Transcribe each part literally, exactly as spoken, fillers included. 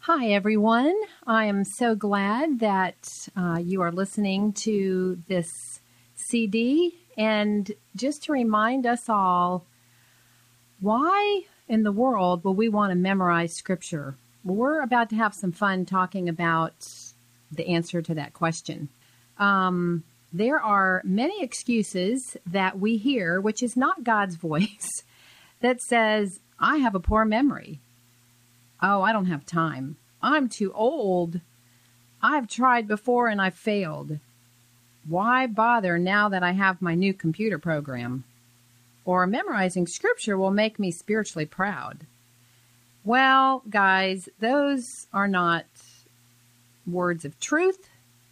Hi, everyone. I am so glad that uh, you are listening to this C D. And just to remind us all, why in the world will we want to memorize Scripture? Well, we're about to have some fun talking about the answer to that question. Um, there are many excuses that we hear, which is not God's voice, that says, I have a poor memory. Oh, I don't have time. I'm too old. I've tried before and I've failed. Why bother now that I have my new computer program? Or memorizing Scripture will make me spiritually proud. Well, guys, those are not words of truth.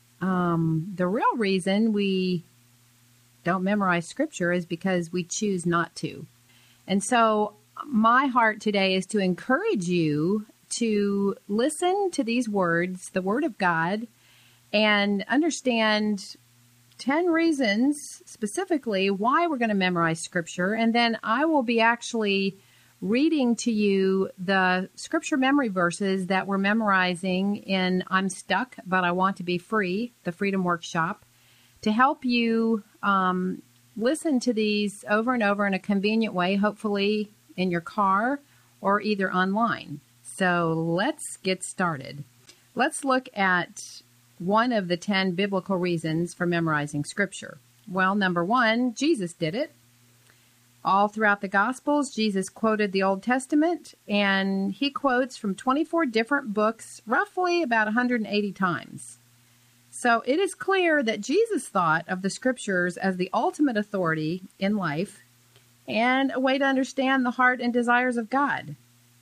Um, the real reason we don't memorize Scripture is because we choose not to. And so my heart today is to encourage you to listen to these words, the Word of God, and understand ten reasons specifically why we're going to memorize Scripture. And then I will be actually reading to you the Scripture memory verses that we're memorizing in I'm Stuck, But I Want to Be Free, the Freedom Workshop, to help you um, listen to these over and over in a convenient way, hopefully in your car or either online. So let's get started. Let's look at one of the ten biblical reasons for memorizing Scripture. Well, number one, Jesus did it. All throughout the Gospels, Jesus quoted the Old Testament, and he quotes from twenty-four different books, roughly about one hundred eighty times. So it is clear that Jesus thought of the Scriptures as the ultimate authority in life and a way to understand the heart and desires of God.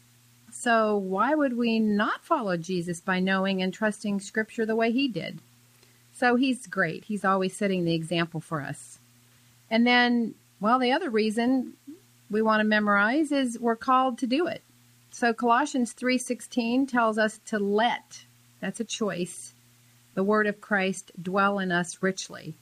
So why would we not follow Jesus by knowing and trusting Scripture the way he did? So he's great. He's always setting the example for us. And then, well, the other reason we want to memorize is we're called to do it. So Colossians three sixteen tells us to let, that's a choice, the word of Christ dwell in us richly.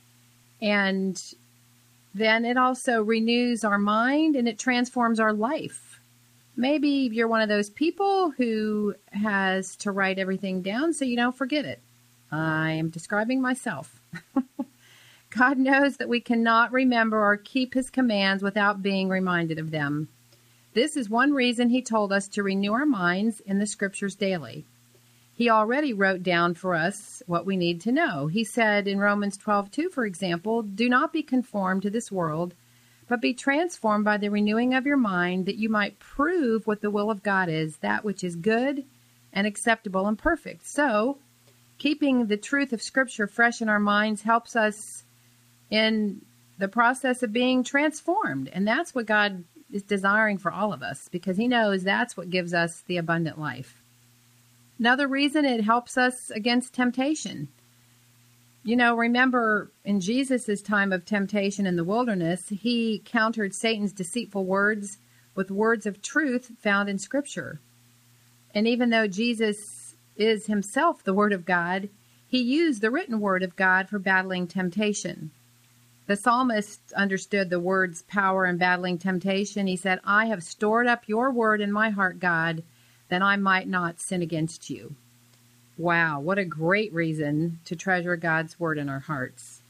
And then it also renews our mind and it transforms our life. Maybe you're one of those people who has to write everything down so you don't forget it. I am describing myself. God knows that we cannot remember or keep his commands without being reminded of them. This is one reason he told us to renew our minds in the Scriptures daily. He already wrote down for us what we need to know. He said in Romans twelve two, for example, do not be conformed to this world, but be transformed by the renewing of your mind, that you might prove what the will of God is, that which is good and acceptable and perfect. So, keeping the truth of Scripture fresh in our minds helps us in the process of being transformed. And that's what God is desiring for all of us, because he knows that's what gives us the abundant life. Another reason, it helps us against temptation. You know, remember in Jesus' time of temptation in the wilderness, he countered Satan's deceitful words with words of truth found in Scripture. And even though Jesus is himself the Word of God, he used the written Word of God for battling temptation. The psalmist understood the word's power in battling temptation. He said, I have stored up your word in my heart, God, that I might not sin against you. Wow, what a great reason to treasure God's word in our hearts.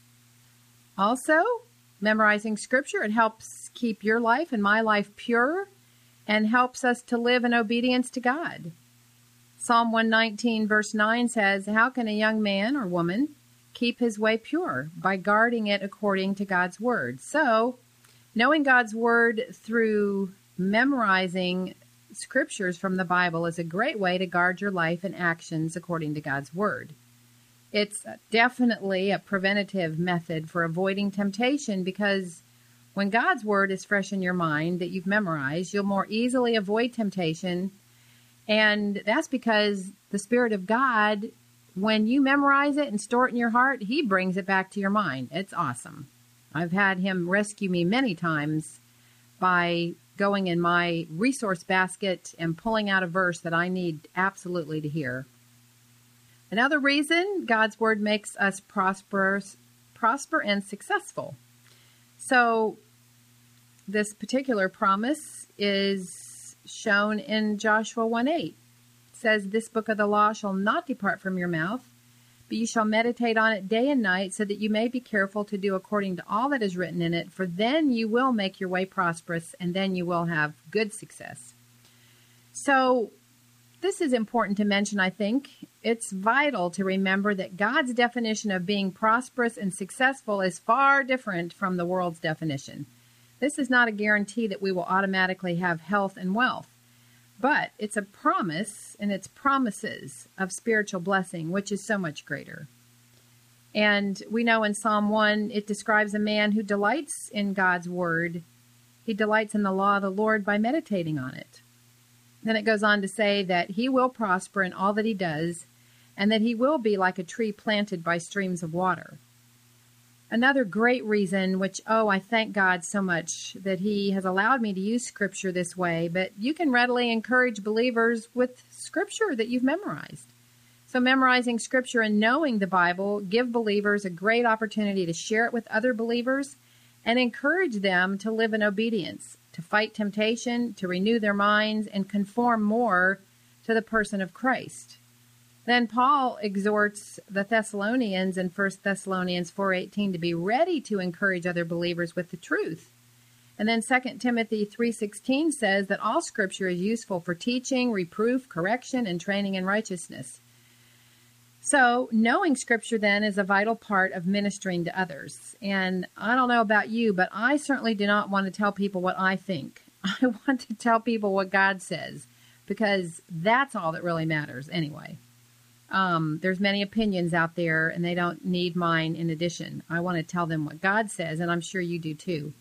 Also, memorizing Scripture, it helps keep your life and my life pure and helps us to live in obedience to God. Psalm one nineteen verse nine says, how can a young man or woman keep his way pure? By guarding it according to God's word. So, knowing God's word through memorizing Scriptures from the Bible is a great way to guard your life and actions according to God's word. It's definitely a preventative method for avoiding temptation, because when God's word is fresh in your mind that you've memorized, you'll more easily avoid temptation. And that's because the Spirit of God, when you memorize it and store it in your heart, he brings it back to your mind. It's awesome. I've had him rescue me many times by going in my resource basket and pulling out a verse that I need absolutely to hear. Another reason, God's word makes us prosperous, prosper and successful. So this particular promise is shown in Joshua one eight. says, "This book of the law shall not depart from your mouth, but you shall meditate on it day and night, so that you may be careful to do according to all that is written in it, for then you will make your way prosperous, and then you will have good success." So this is important to mention, I think. It's vital to remember that God's definition of being prosperous and successful is far different from the world's definition. This is not a guarantee that we will automatically have health and wealth, but it's a promise, and it's promises of spiritual blessing, which is so much greater. And we know in Psalm one, it describes a man who delights in God's word. He delights in the law of the Lord by meditating on it. Then it goes on to say that he will prosper in all that he does, and that he will be like a tree planted by streams of water. Another great reason, which, oh, I thank God so much that he has allowed me to use Scripture this way, but you can readily encourage believers with Scripture that you've memorized. So memorizing Scripture and knowing the Bible give believers a great opportunity to share it with other believers and encourage them to live in obedience, to fight temptation, to renew their minds, and conform more to the person of Christ. Then Paul exhorts the Thessalonians in First Thessalonians four eighteen to be ready to encourage other believers with the truth. And then Second Timothy three sixteen says that all Scripture is useful for teaching, reproof, correction, and training in righteousness. So knowing Scripture then is a vital part of ministering to others. And I don't know about you, but I certainly do not want to tell people what I think. I want to tell people what God says, because that's all that really matters anyway. Um, there's many opinions out there, and they don't need mine in addition. I want to tell them what God says, and I'm sure you do too.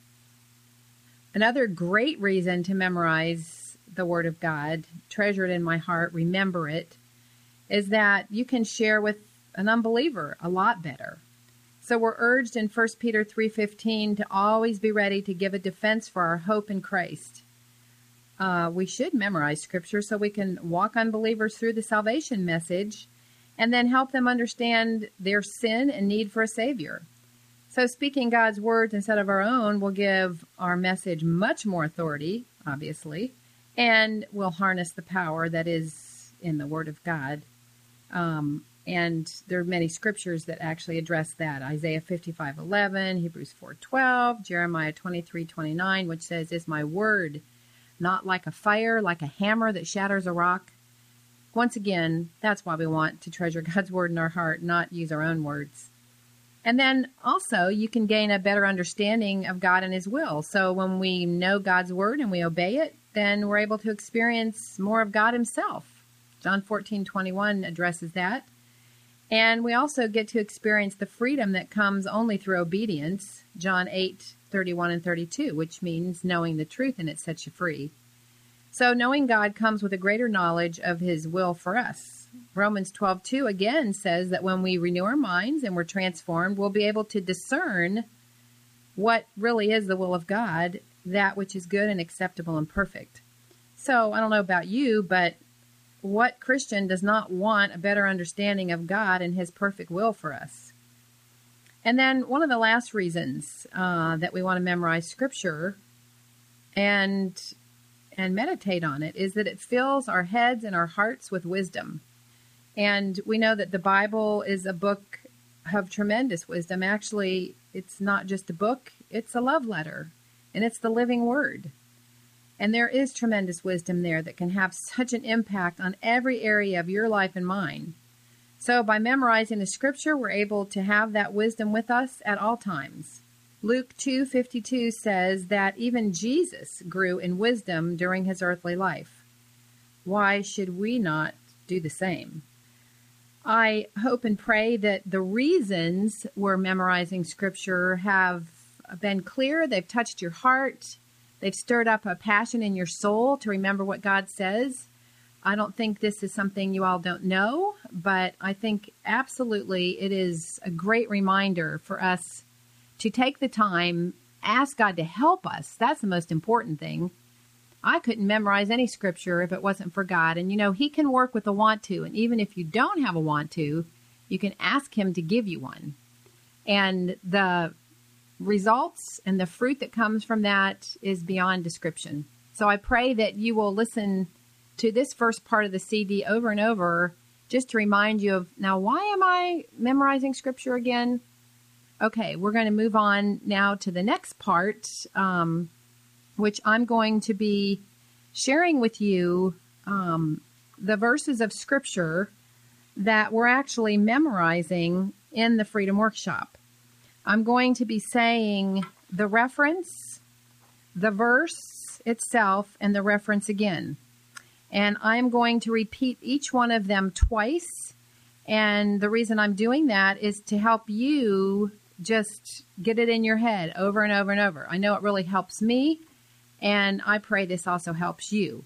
Another great reason to memorize the Word of God, treasure it in my heart, remember it, is that you can share with an unbeliever a lot better. So we're urged in First Peter three fifteen to always be ready to give a defense for our hope in Christ. Uh, we should memorize Scripture so we can walk unbelievers through the salvation message and then help them understand their sin and need for a Savior. So speaking God's words instead of our own will give our message much more authority, obviously, and will harness the power that is in the Word of God. Um, and there are many scriptures that actually address that. Isaiah fifty-five eleven, Hebrews four twelve, Jeremiah twenty-three twenty-nine, which says, "Is my word not like a fire, like a hammer that shatters a rock?" Once again, that's why we want to treasure God's word in our heart, not use our own words. And then also you can gain a better understanding of God and his will. So when we know God's word and we obey it, then we're able to experience more of God himself. John fourteen twenty-one addresses that. And we also get to experience the freedom that comes only through obedience. John eight thirty-one and thirty-two, which means knowing the truth, and it sets you free. So knowing God comes with a greater knowledge of his will for us. Romans twelve two again says that when we renew our minds and we're transformed, we'll be able to discern what really is the will of God, that which is good and acceptable and perfect. So I don't know about you, but what Christian does not want a better understanding of God and his perfect will for us? And then one of the last reasons uh, that we want to memorize Scripture and and meditate on it is that it fills our heads and our hearts with wisdom. And we know that the Bible is a book of tremendous wisdom. Actually, it's not just a book, it's a love letter, and it's the living word. And there is tremendous wisdom there that can have such an impact on every area of your life and mine. So by memorizing the Scripture, we're able to have that wisdom with us at all times. Luke two fifty-two says that even Jesus grew in wisdom during his earthly life. Why should we not do the same? I hope and pray that the reasons we're memorizing Scripture have been clear. They've touched your heart. They've stirred up a passion in your soul to remember what God says. I don't think this is something you all don't know, but I think absolutely it is a great reminder for us to take the time, ask God to help us. That's the most important thing. I couldn't memorize any Scripture if it wasn't for God. And, you know, he can work with a want to. And even if you don't have a want to, you can ask him to give you one. And the results and the fruit that comes from that is beyond description. So I pray that you will listen to this first part of the C D over and over just to remind you of, now, why am I memorizing Scripture again? Okay, we're going to move on now to the next part, um, which I'm going to be sharing with you um, the verses of Scripture that we're actually memorizing in the Freedom Workshop. I'm going to be saying the reference, the verse itself, and the reference again. And I'm going to repeat each one of them twice. And the reason I'm doing that is to help you just get it in your head over and over and over. I know it really helps me, and I pray this also helps you.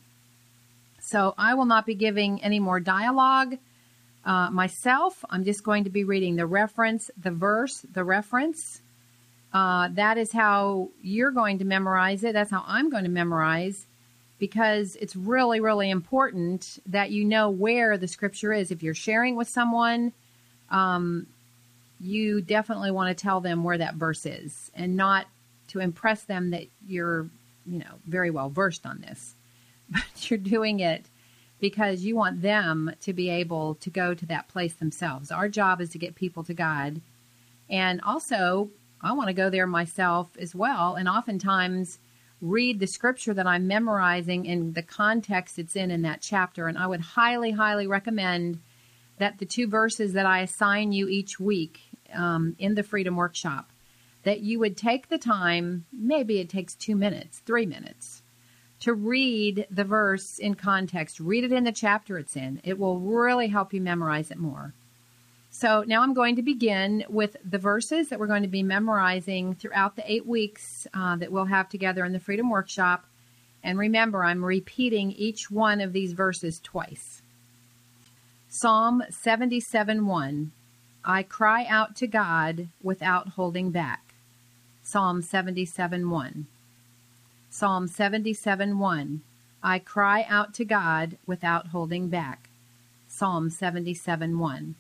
So I will not be giving any more dialogue uh, myself. I'm just going to be reading the reference, the verse, the reference. Uh, that is how you're going to memorize it. That's how I'm going to memorize, because it's really, really important that you know where the Scripture is. If you're sharing with someone, um, you definitely want to tell them where that verse is, and not to impress them that you're, you know, very well versed on this. But you're doing it because you want them to be able to go to that place themselves. Our job is to get people to God. And also, I want to go there myself as well. And oftentimes read the Scripture that I'm memorizing in the context it's in in that chapter. And I would highly, highly recommend that the two verses that I assign you each week um, in the Freedom Workshop, that you would take the time, maybe it takes two minutes, three minutes, to read the verse in context. Read it in the chapter it's in. It will really help you memorize it more. So now I'm going to begin with the verses that we're going to be memorizing throughout the eight weeks uh, that we'll have together in the Freedom Workshop. And remember, I'm repeating each one of these verses twice. Psalm seventy-seven one, I cry out to God without holding back. Psalm seventy-seven one. Psalm seventy-seven one, I cry out to God without holding back. Psalm seventy-seven one.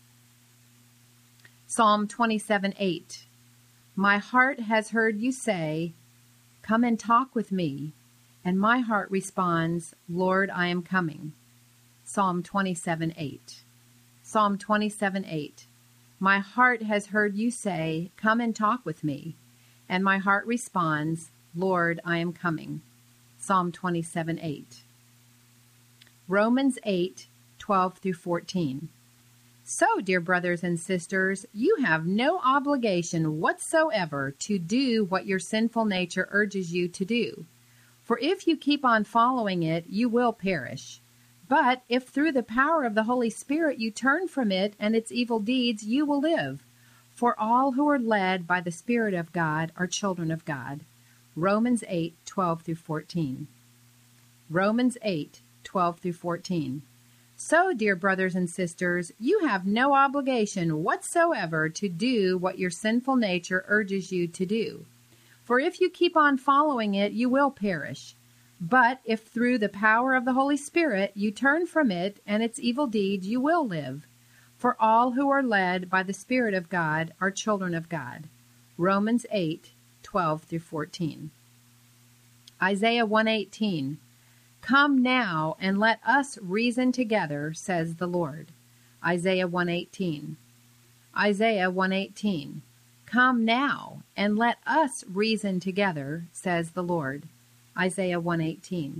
Psalm twenty-seven eight, my heart has heard you say, come and talk with me, and my heart responds, Lord, I am coming. Psalm twenty-seven eight. Psalm twenty-seven eight, my heart has heard you say, come and talk with me, and my heart responds, Lord, I am coming. Psalm twenty-seven eight. Romans eight twelve through fourteen. So, dear brothers and sisters, you have no obligation whatsoever to do what your sinful nature urges you to do. For if you keep on following it, you will perish. But if through the power of the Holy Spirit you turn from it and its evil deeds, you will live. For all who are led by the Spirit of God are children of God. Romans eight twelve through fourteen. Romans eight twelve through fourteen. So, dear brothers and sisters, you have no obligation whatsoever to do what your sinful nature urges you to do. For if you keep on following it, you will perish. But if through the power of the Holy Spirit you turn from it and its evil deeds, you will live. For all who are led by the Spirit of God are children of God. Romans eight twelve through fourteen. Isaiah one eighteen. Come now and let us reason together, says the Lord. Isaiah one eighteen. Isaiah one eighteen. Come now and let us reason together, says the Lord. Isaiah one eighteen.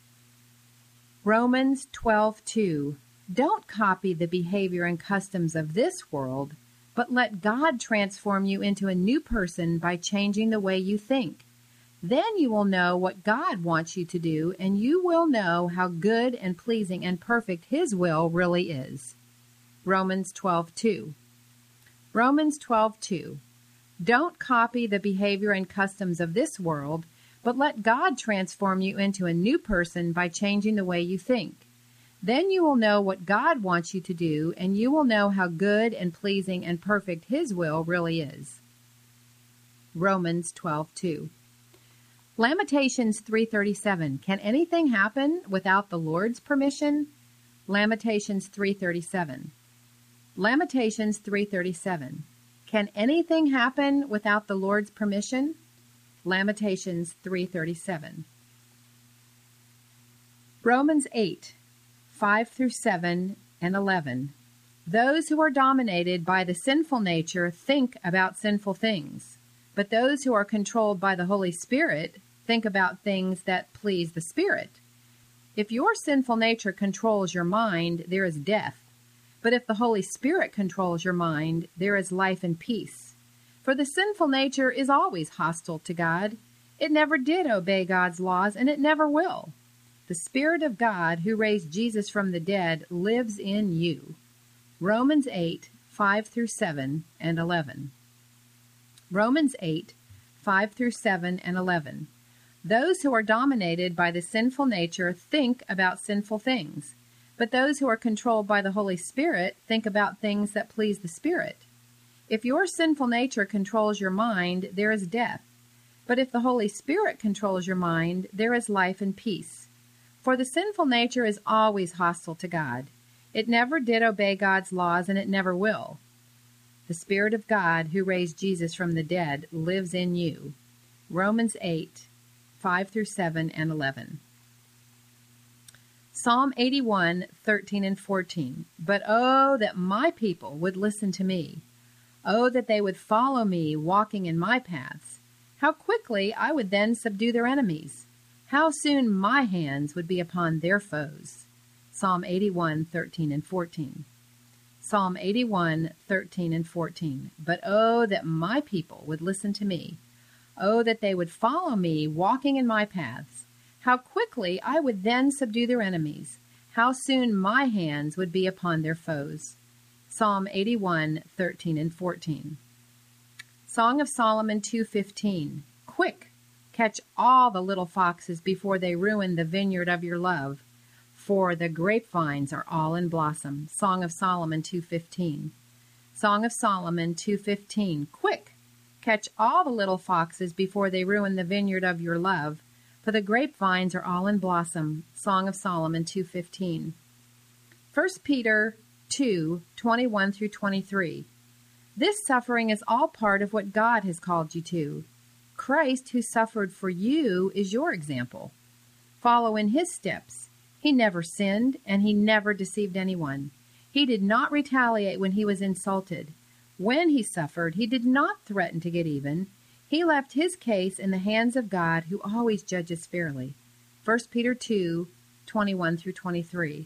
Romans twelve two. Don't copy the behavior and customs of this world, but let God transform you into a new person by changing the way you think. Then you will know what God wants you to do, and you will know how good and pleasing and perfect His will really is. Romans twelve two. Romans twelve two. Don't copy the behavior and customs of this world, but let God transform you into a new person by changing the way you think. Then you will know what God wants you to do, and you will know how good and pleasing and perfect His will really is. Romans twelve two. Lamentations three thirty-seven. Can anything happen without the Lord's permission? Lamentations three thirty-seven. Lamentations three thirty-seven. Can anything happen without the Lord's permission? Lamentations three thirty-seven. Romans eight, five through seven and eleven. Those who are dominated by the sinful nature think about sinful things, but those who are controlled by the Holy Spirit think about things that please the Spirit. If your sinful nature controls your mind, there is death. But if the Holy Spirit controls your mind, there is life and peace. For the sinful nature is always hostile to God. It never did obey God's laws, and it never will. The Spirit of God, who raised Jesus from the dead, lives in you. Romans eight, five through seven and eleven. Romans eight, five through seven and eleven. Those who are dominated by the sinful nature think about sinful things, but those who are controlled by the Holy Spirit think about things that please the Spirit. If your sinful nature controls your mind, there is death. But if the Holy Spirit controls your mind, there is life and peace. For the sinful nature is always hostile to God. It never did obey God's laws, and it never will. The Spirit of God, who raised Jesus from the dead, lives in you. Romans eight, five through seven and eleven. Psalm eighty-one, thirteen and fourteen. But oh, that my people would listen to me. Oh, that they would follow me, walking in my paths. How quickly I would then subdue their enemies. How soon my hands would be upon their foes. Psalm eighty-one, thirteen and fourteen. Psalm eighty-one, thirteen and fourteen. But oh, that my people would listen to me. Oh, that they would follow me, walking in my paths. How quickly I would then subdue their enemies. How soon my hands would be upon their foes. Psalm eighty-one, thirteen and fourteen. Song of Solomon two fifteen. Quick, catch all the little foxes before they ruin the vineyard of your love, for the grapevines are all in blossom. Song of Solomon two fifteen. Song of Solomon two fifteen. Quick, catch all the little foxes before they ruin the vineyard of your love, for the grapevines are all in blossom. Song of Solomon two fifteen. First Peter two, twenty-one through twenty-three. This suffering is all part of what God has called you to. Christ, who suffered for you, is your example. Follow in his steps. He never sinned, and he never deceived anyone. He did not retaliate when he was insulted. When he suffered, he did not threaten to get even. He left his case in the hands of God, who always judges fairly. First Peter two, twenty-one through twenty-three.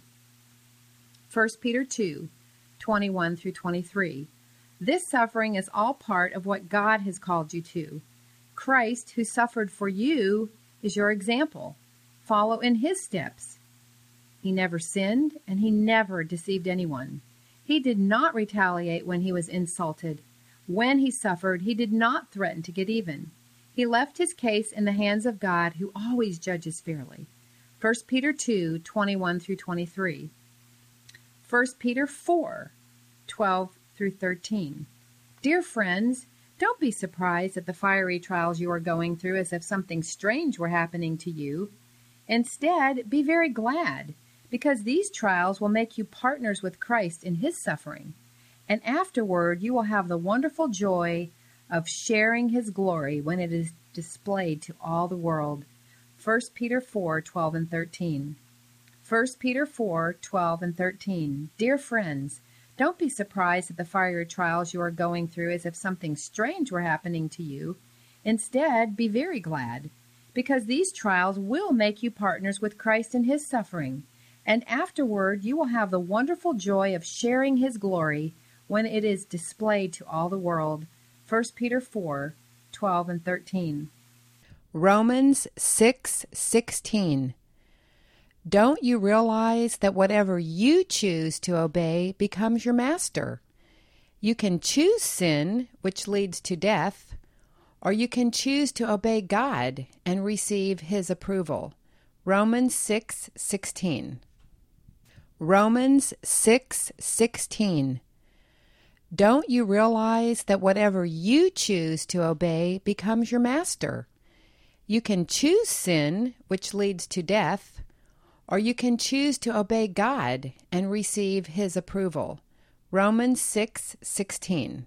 First Peter two, twenty-one through twenty-three. This suffering is all part of what God has called you to. Christ, who suffered for you, is your example. Follow in his steps. He never sinned, and he never deceived anyone. He did not retaliate when he was insulted. When he suffered, he did not threaten to get even. He left his case in the hands of God, who always judges fairly. First Peter two, twenty-one through twenty-three. First Peter four, twelve through thirteen. Dear friends, don't be surprised at the fiery trials you are going through as if something strange were happening to you. Instead, be very glad, because these trials will make you partners with Christ in his suffering. And afterward, you will have the wonderful joy of sharing his glory when it is displayed to all the world. First Peter four, twelve and thirteen. First Peter four, twelve and thirteen. Dear friends, don't be surprised at the fiery trials you are going through as if something strange were happening to you. Instead, be very glad, because these trials will make you partners with Christ in his suffering. And afterward, you will have the wonderful joy of sharing his glory when it is displayed to all the world. First Peter four, twelve and thirteen. Romans six sixteen. Don't you realize that whatever you choose to obey becomes your master? You can choose sin, which leads to death, or you can choose to obey God and receive his approval. Romans six sixteen. Romans six sixteen. Don't you realize that whatever you choose to obey becomes your master? You can choose sin, which leads to death, or you can choose to obey God and receive his approval. Romans six sixteen.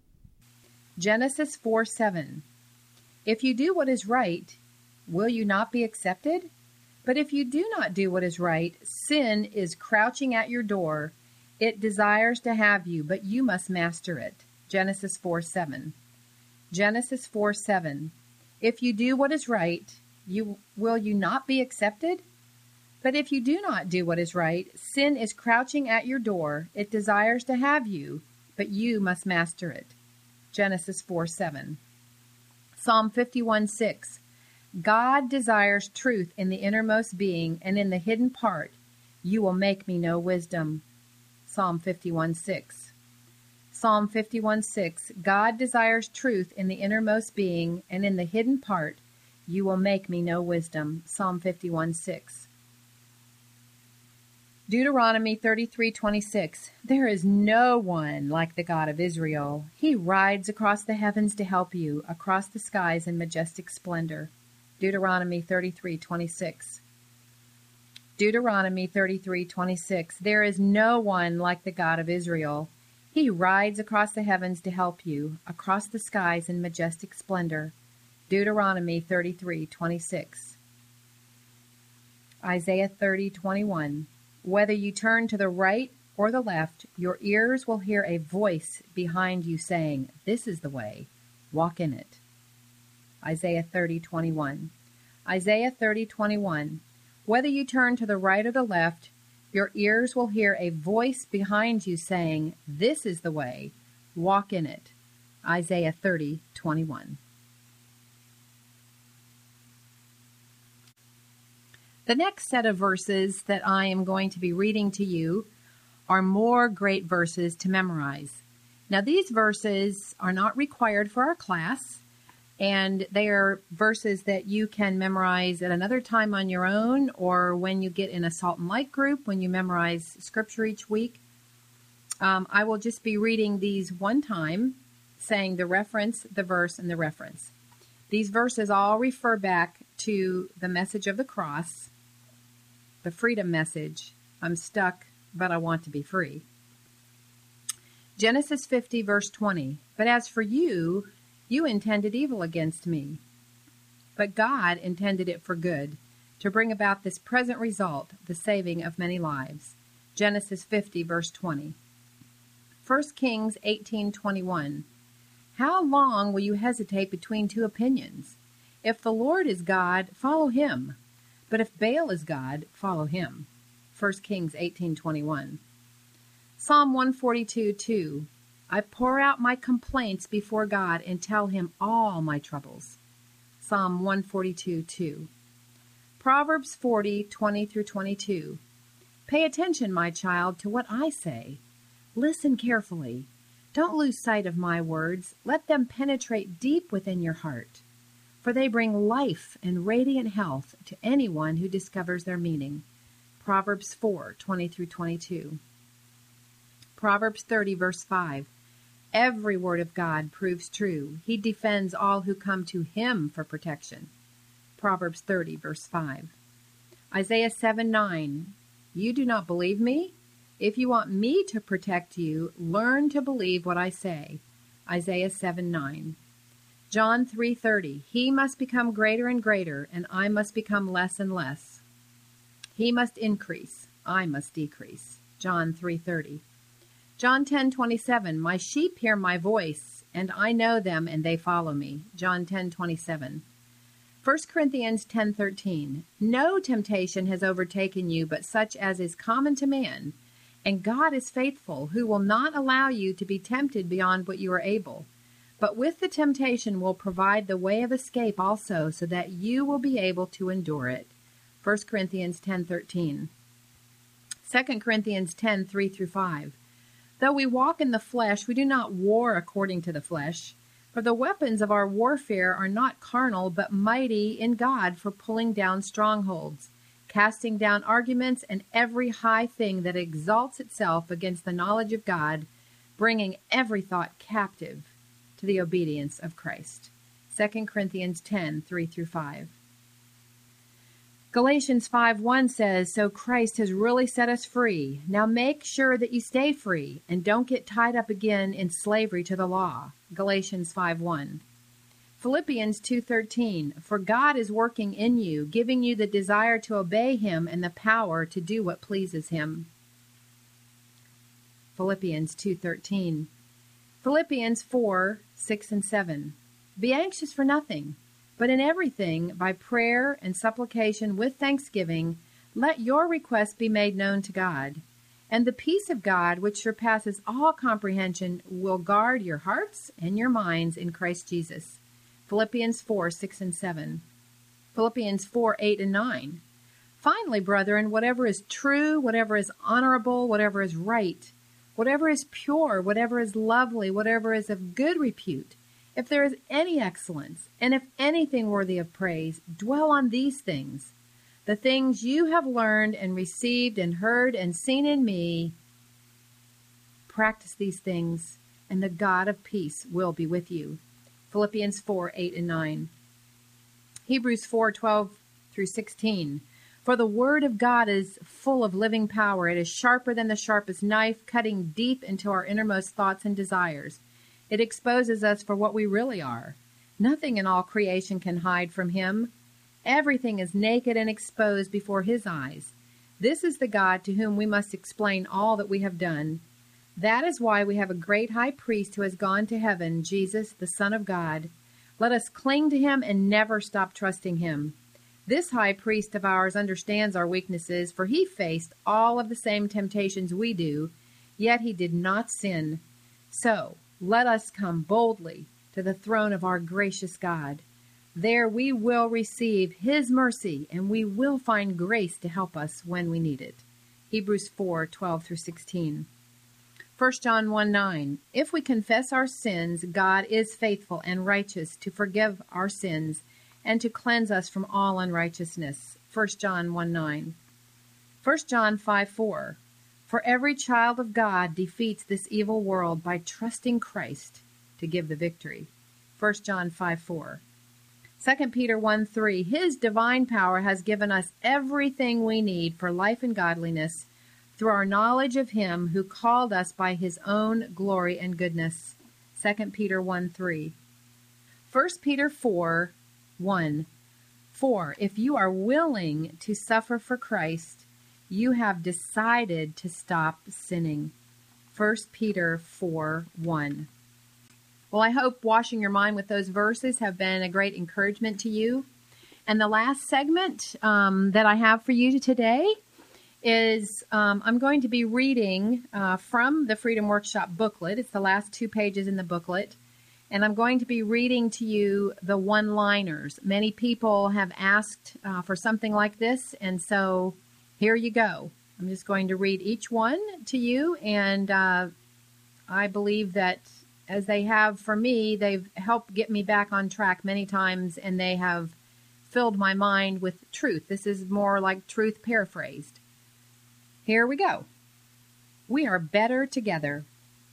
Genesis four seven. If you do what is right, will you not be accepted? But if you do not do what is right, sin is crouching at your door. It desires to have you, but you must master it. Genesis four seven. Genesis four seven. If you do what is right, you will you not be accepted? But if you do not do what is right, sin is crouching at your door. It desires to have you, but you must master it. Genesis four seven. Psalm fifty-one six. God desires truth in the innermost being, and in the hidden part you will make me know wisdom. Psalm fifty-one six. Psalm fifty-one six. God desires truth in the innermost being, and in the hidden part you will make me know wisdom. Psalm fifty-one six. Deuteronomy thirty-three twenty-six. There is no one like the God of Israel. He rides across the heavens to help you, across the skies in majestic splendor. Deuteronomy thirty-three twenty-six. Deuteronomy thirty-three twenty-six. There is no one like the God of Israel. He rides across the heavens to help you, across the skies in majestic splendor. Deuteronomy thirty-three twenty-six. Isaiah thirty twenty-one. Whether you turn to the right or the left, your ears will hear a voice behind you saying, "This is the way, walk in it." Isaiah thirty twenty-one. Isaiah thirty twenty-one. Whether you turn to the right or the left, your ears will hear a voice behind you saying, "This is the way, walk in it." Isaiah thirty twenty-one. The next set of verses that I am going to be reading to you are more great verses to memorize. Now, these verses are not required for our class, and they are verses that you can memorize at another time on your own, or when you get in a Salt and Light group, when you memorize scripture each week. Um, I will just be reading these one time, saying the reference, the verse, and the reference. These verses all refer back to the message of the cross, the freedom message. I'm stuck, but I want to be free. Genesis fifty, verse twenty. But as for you, you intended evil against me, but God intended it for good, to bring about this present result, the saving of many lives. Genesis fifty, verse twenty. First Kings eighteen twenty-one. How long will you hesitate between two opinions? If the Lord is God, follow him. But if Baal is God, follow him. First Kings eighteen twenty-one. Psalm one forty-two two. I pour out my complaints before God and tell him all my troubles. Psalm one forty-two two. Proverbs forty twenty through twenty-two. Pay attention, my child, to what I say. Listen carefully. Don't lose sight of my words. Let them penetrate deep within your heart, for they bring life and radiant health to anyone who discovers their meaning. Proverbs four twenty through twenty-two. Proverbs thirty, verse five. Every word of God proves true. He defends all who come to him for protection. Proverbs thirty, verse five. Isaiah seven nine. You do not believe me? If you want me to protect you, learn to believe what I say. Isaiah seven nine. John three thirty. He must become greater and greater, and I must become less and less. He must increase, I must decrease. John three thirty. John ten twenty-seven. My sheep hear my voice, and I know them, and they follow me. John ten twenty-seven. First Corinthians ten thirteen. No temptation has overtaken you, but such as is common to man. And God is faithful, who will not allow you to be tempted beyond what you are able, but with the temptation will provide the way of escape also, so that you will be able to endure it. First Corinthians ten thirteen. Second Corinthians ten three through five. Though we walk in the flesh, we do not war according to the flesh. For the weapons of our warfare are not carnal, but mighty in God for pulling down strongholds, casting down arguments and every high thing that exalts itself against the knowledge of God, bringing every thought captive to the obedience of Christ. Second Corinthians ten three through five. Galatians five one says, so Christ has really set us free. Now make sure that you stay free and don't get tied up again in slavery to the law. Galatians five one. Philippians two thirteen, for God is working in you, giving you the desire to obey him and the power to do what pleases him. Philippians two thirteen. Philippians four six and seven. Be anxious for nothing, but in everything, by prayer and supplication with thanksgiving, let your requests be made known to God. And the peace of God, which surpasses all comprehension, will guard your hearts and your minds in Christ Jesus. Philippians four six and seven. Philippians four eight and nine. Finally, brethren, whatever is true, whatever is honorable, whatever is right, whatever is pure, whatever is lovely, whatever is of good repute, if there is any excellence, and if anything worthy of praise, dwell on these things. The things you have learned and received and heard and seen in me, practice these things, and the God of peace will be with you. Philippians four eight and nine. Hebrews four twelve through sixteen. For the word of God is full of living power. It is sharper than the sharpest knife, cutting deep into our innermost thoughts and desires. It exposes us for what we really are. Nothing in all creation can hide from him. Everything is naked and exposed before his eyes. This is the God to whom we must explain all that we have done. That is why we have a great high priest who has gone to heaven, Jesus, the Son of God. Let us cling to him and never stop trusting him. This high priest of ours understands our weaknesses, for he faced all of the same temptations we do, yet he did not sin. So, let us come boldly to the throne of our gracious God. There we will receive his mercy, and we will find grace to help us when we need it. Hebrews four twelve through sixteen. First John one nine. If we confess our sins, God is faithful and righteous to forgive our sins and to cleanse us from all unrighteousness. First John one nine. First John five four. For every child of God defeats this evil world by trusting Christ to give the victory. First John five four. Second Peter one three. His divine power has given us everything we need for life and godliness through our knowledge of him who called us by his own glory and goodness. Second Peter one three. First Peter four one. For if you are willing to suffer for Christ, you have decided to stop sinning. First Peter four one. Well, I hope washing your mind with those verses have been a great encouragement to you. And the last segment um, that I have for you today is um, I'm going to be reading uh, from the Freedom Workshop booklet. It's the last two pages in the booklet. And I'm going to be reading to you the one-liners. Many people have asked uh, for something like this, and so here you go. I'm just going to read each one to you, and uh, I believe that as they have for me, they've helped get me back on track many times, and they have filled my mind with truth. This is more like truth paraphrased. Here we go. We are better together.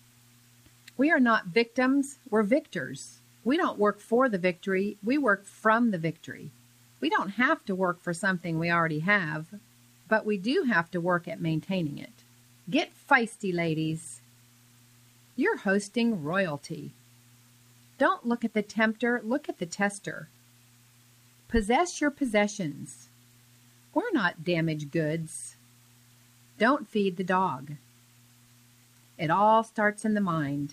We are not victims, we're victors. We don't work for the victory, we work from the victory. We don't have to work for something we already have, but we do have to work at maintaining it. Get feisty, ladies. You're hosting royalty. Don't look at the tempter, look at the tester. Possess your possessions. We're not damaged goods. Don't feed the dog. It all starts in the mind.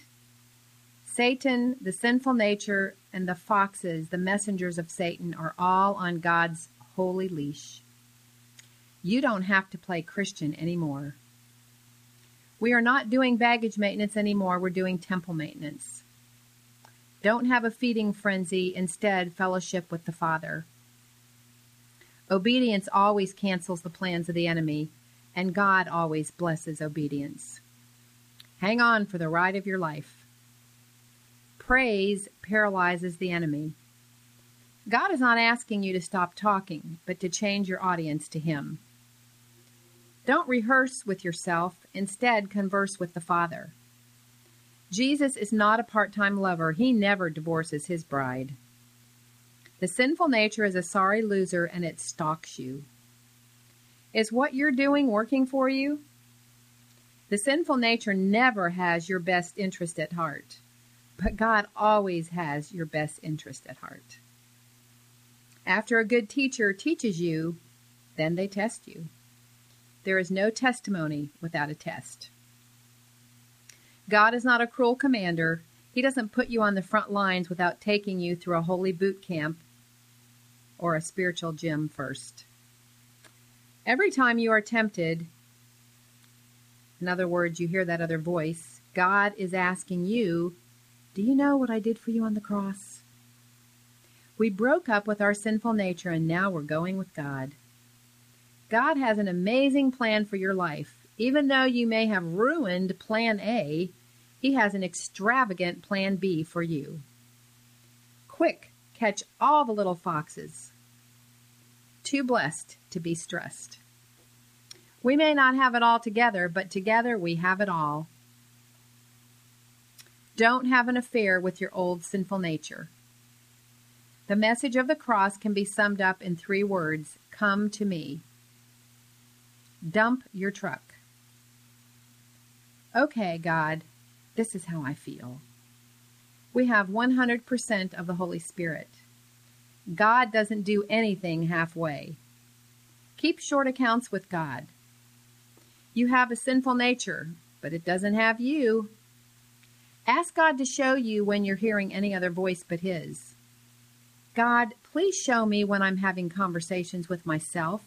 Satan, the sinful nature, and the foxes, the messengers of Satan, are all on God's holy leash. You don't have to play Christian anymore. We are not doing baggage maintenance anymore. We're doing temple maintenance. Don't have a feeding frenzy. Instead, fellowship with the Father. Obedience always cancels the plans of the enemy, and God always blesses obedience. Hang on for the ride of your life. Praise paralyzes the enemy. God is not asking you to stop talking, but to change your audience to him. Don't rehearse with yourself. Instead, converse with the Father. Jesus is not a part-time lover. He never divorces his bride. The sinful nature is a sorry loser, and it stalks you. Is what you're doing working for you? The sinful nature never has your best interest at heart. But God always has your best interest at heart. After a good teacher teaches you, then they test you. There is no testimony without a test. God is not a cruel commander. He doesn't put you on the front lines without taking you through a holy boot camp or a spiritual gym first. Every time you are tempted, in other words, you hear that other voice, God is asking you, do you know what I did for you on the cross? We broke up with our sinful nature and now we're going with God. God has an amazing plan for your life. Even though you may have ruined plan A, He has an extravagant plan B for you. Quick, catch all the little foxes. Too blessed to be stressed. We may not have it all together, but together we have it all. Don't have an affair with your old sinful nature. The message of the cross can be summed up in three words: come to me. Dump your truck. Okay, God, this is how I feel. We have one hundred percent of the Holy Spirit. God doesn't do anything halfway. Keep short accounts with God. You have a sinful nature, but it doesn't have you. Ask God to show you when you're hearing any other voice but His. God, please show me when I'm having conversations with myself.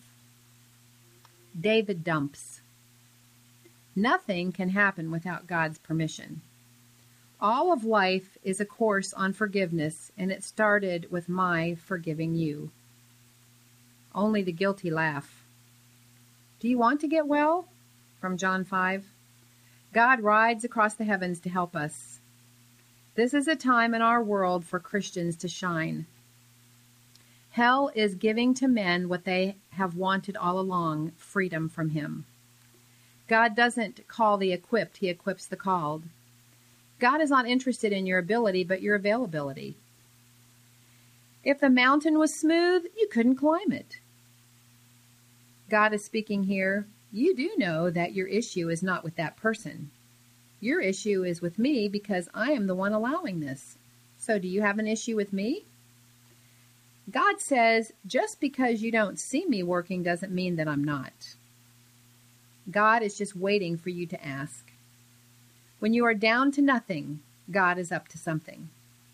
David dumps. Nothing can happen without God's permission. All of life is a course on forgiveness, and it started with my forgiving you. Only the guilty laugh. Do you want to get well? From John five. God rides across the heavens to help us. This is a time in our world for Christians to shine. Hell is giving to men what they have wanted all along, freedom from Him. God doesn't call the equipped, He equips the called. God is not interested in your ability, but your availability. If the mountain was smooth, you couldn't climb it. God is speaking here. You do know that your issue is not with that person. Your issue is with me because I am the one allowing this. So do you have an issue with me? God says, just because you don't see me working doesn't mean that I'm not. God is just waiting for you to ask. When you are down to nothing, God is up to something.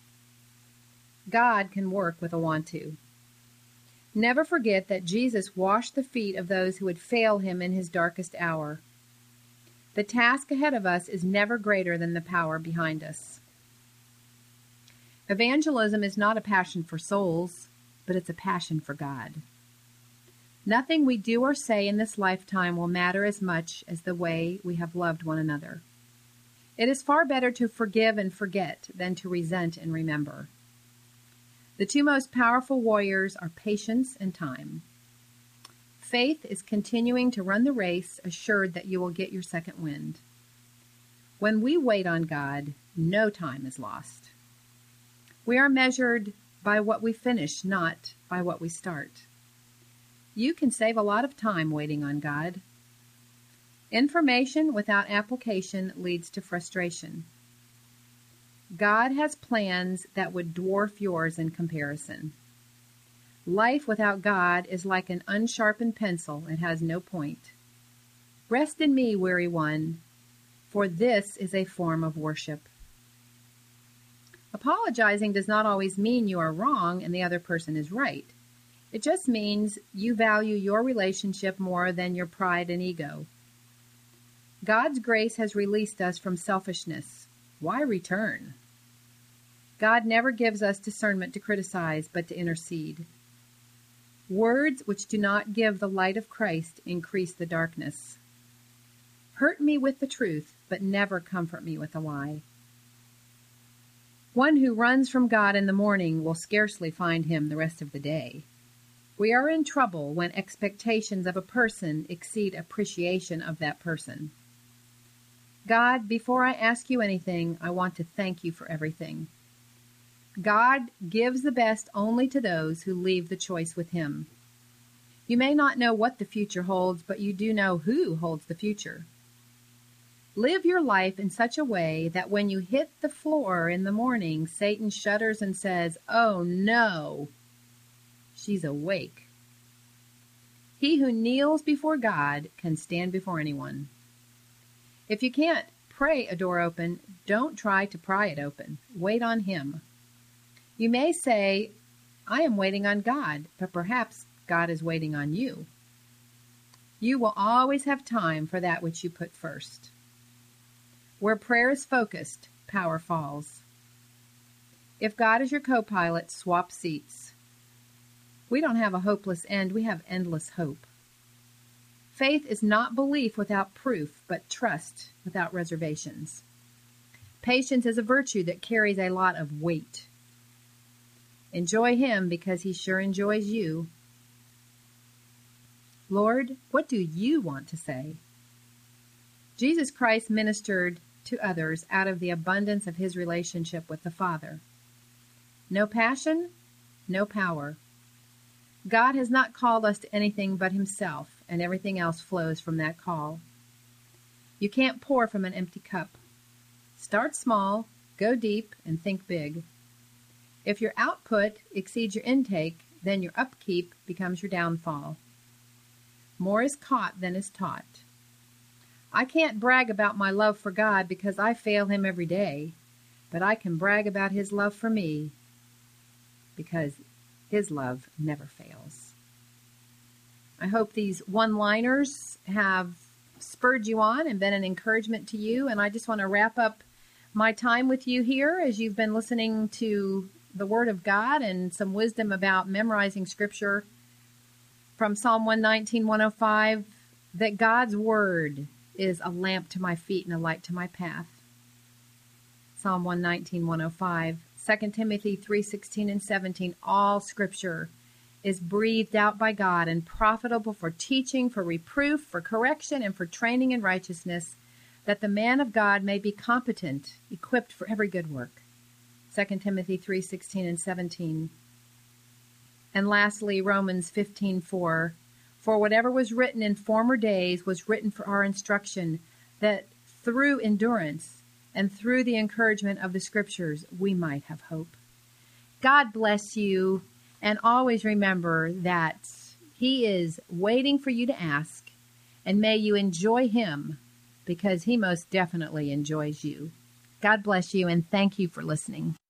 God can work with a want to. Never forget that Jesus washed the feet of those who would fail Him in His darkest hour. The task ahead of us is never greater than the power behind us. Evangelism is not a passion for souls, but it's a passion for God. Nothing we do or say in this lifetime will matter as much as the way we have loved one another. It is far better to forgive and forget than to resent and remember. The two most powerful warriors are patience and time. Faith is continuing to run the race, assured that you will get your second wind. When we wait on God, no time is lost. We are measured by what we finish, not by what we start. You can save a lot of time waiting on God. Information without application leads to frustration. God has plans that would dwarf yours in comparison. Life without God is like an unsharpened pencil. It has no point. Rest in me, weary one, for this is a form of worship. Apologizing does not always mean you are wrong and the other person is right. It just means you value your relationship more than your pride and ego. God's grace has released us from selfishness. Why return? God never gives us discernment to criticize, but to intercede. Words which do not give the light of Christ increase the darkness. Hurt me with the truth, but never comfort me with a lie. One who runs from God in the morning will scarcely find Him the rest of the day. We are in trouble when expectations of a person exceed appreciation of that person. God, before I ask you anything, I want to thank you for everything. God gives the best only to those who leave the choice with Him. You may not know what the future holds, but you do know who holds the future. Live your life in such a way that when you hit the floor in the morning, Satan shudders and says, "Oh no, she's awake." He who kneels before God can stand before anyone. If you can't pray a door open, don't try to pry it open. Wait on Him. You may say, "I am waiting on God," but perhaps God is waiting on you. You will always have time for that which you put first. Where prayer is focused, power falls. If God is your co-pilot, swap seats. We don't have a hopeless end, we have endless hope. Faith is not belief without proof, but trust without reservations. Patience is a virtue that carries a lot of weight. Enjoy Him because He sure enjoys you. Lord, what do you want to say? Jesus Christ ministered to others out of the abundance of His relationship with the Father. No passion, no power. God has not called us to anything but Himself, and everything else flows from that call. You can't pour from an empty cup. Start small, go deep, and think big. If your output exceeds your intake, then your upkeep becomes your downfall. More is caught than is taught. I can't brag about my love for God because I fail Him every day, but I can brag about His love for me because His love never fails. I hope these one-liners have spurred you on and been an encouragement to you, and I just want to wrap up my time with you here as you've been listening to the Word of God and some wisdom about memorizing Scripture from Psalm one nineteen, one oh five, that God's Word is a lamp to my feet and a light to my path. Psalm one nineteen, one oh five. Second Timothy three sixteen and seventeen. All Scripture is breathed out by God and profitable for teaching, for reproof, for correction, and for training in righteousness, that the man of God may be competent, equipped for every good work. Second Timothy three sixteen and seventeen. And lastly, Romans fifteen four. For whatever was written in former days was written for our instruction, that through endurance and through the encouragement of the Scriptures we might have hope. God bless you, and always remember that He is waiting for you to ask, and may you enjoy Him because He most definitely enjoys you. God bless you, and thank you for listening.